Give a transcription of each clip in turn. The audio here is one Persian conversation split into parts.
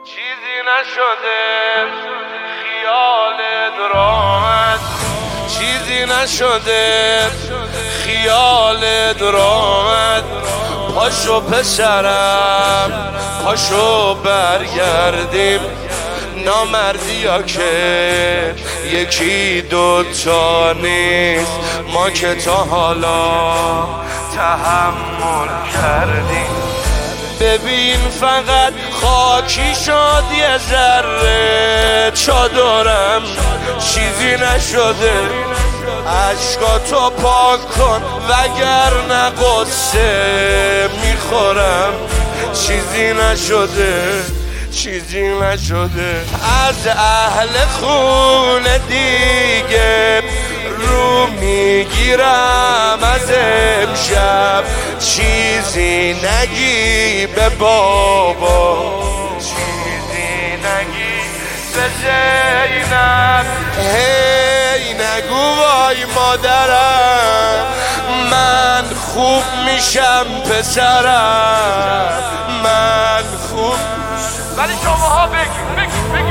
چیزی نشده خیالت راحت، چیزی نشده خیالت راحت. پاشو پسرم پاشو برگردیم، نامردی ها که یکی دوتا نیست، ما که تا حالا تحمل کردیم. ببین فقط خاکی شد یه ذره چادرم، چیزی نشده عشقاتو پاک کن وگرنه قصه میخورم. چیزی نشده چیزی نشده. از اهل خونه دیگه رو میگیرم از امشب، چیزی نگی به بابا، چیزی نگی به زینب. هی نگو وای مادرم من خوب میشم پسرم، من خوب. ولی شماها بگید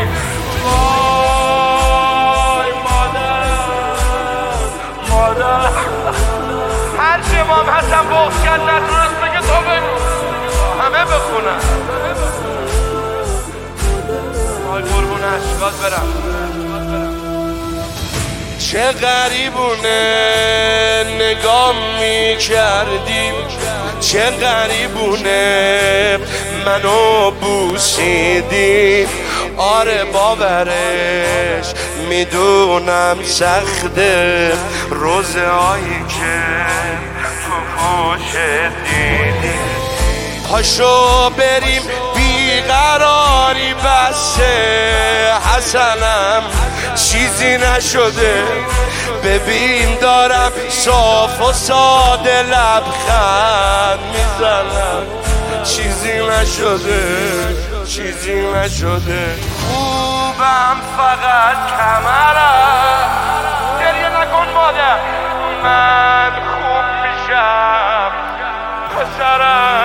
وای مادر هر چی امام حسن بغض کرد نتونست بگه تو بگو، همه بخونن. وای قربون اشکات برم. چه غریبونه نگاه میکردیم، چه غریبونه منو بوسیدی. آره باورش میدونم سخته، روزهایی که تو پوشت دیدی. پاشو بریم بیقراری بسه حسنم، چیزی نشده. ببین دارم صاف و ساده لبخند میزنم، چیزی نشده چیزی نشده. خوبم فقط کمرم، گریه نکن مادر من خوب میشم پسرم.